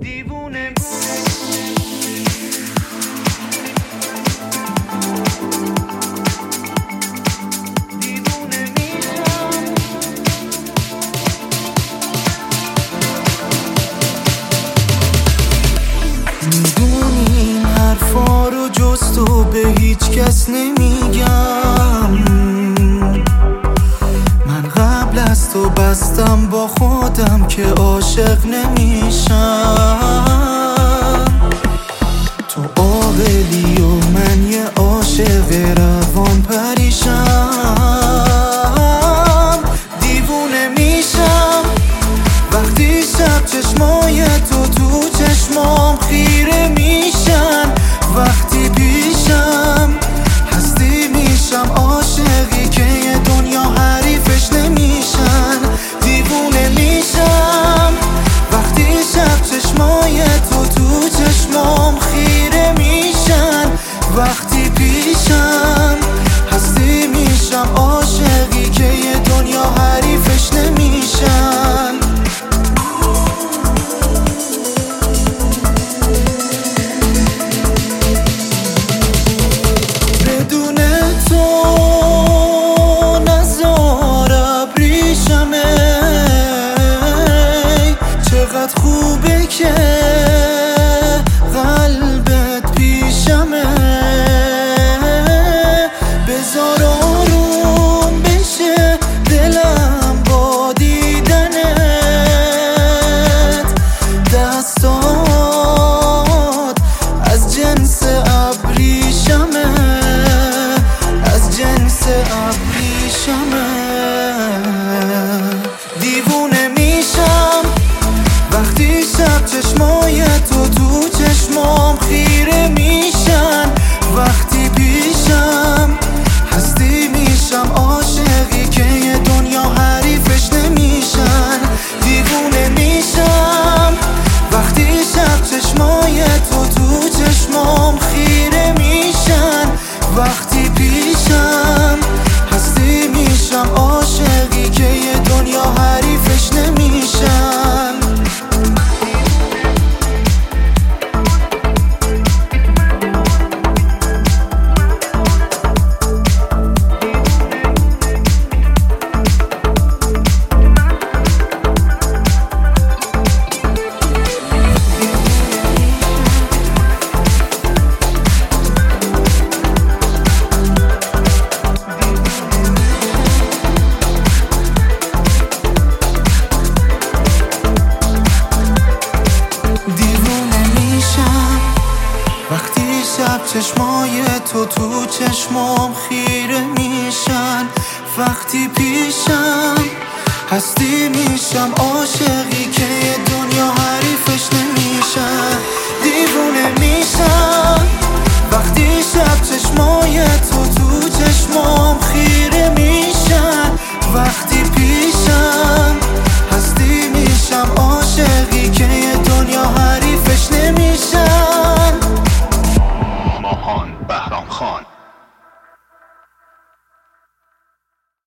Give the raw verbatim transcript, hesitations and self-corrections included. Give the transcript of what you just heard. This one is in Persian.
دیوونه میدونی این حرفا رو جز تو به هیچ کس نمیگم. من قبل از تو بستم با خودم که عاشق نمیشم. تو عاقلی و من یه عاشق روان پریشم. دیوونه میشم وقتی شب چشمای تو تو چشمام خیره میشن. وقتی پیشم هستی میشم عاشقی که یه دنیا حریفش نمیشن. دیوونه میشم وقتی شب چشمای تو تو چشمام خیره میشن. وقتی پیشم هستی میشم عاشقی که یه دنیا حریفش نمیشن. خوبه که قلبت پیشمه. بذار آروم بشه دلم با دیدنت. دستات از جنس ابریشمه، از جنس ابریشمه. دیوونه میشم وقتی شب چشمای تو تو چشمام خیره میشن. وقتی پیشم هستی میشم عاشقی که یه دنیا حریفش نمیشن. دیوونه میشم وقتی شب چشمای تو تو چشمام خیره میشن. وقتی پیشم هستی میشم عاشقی که یه دنیا حریفش نمیشن. شب چشمای تو تو چشمام خیره میشن. وقتی پیشم هستی میشم عاشقی که یه دنیا حریفش نمیشن. دیوونه میشم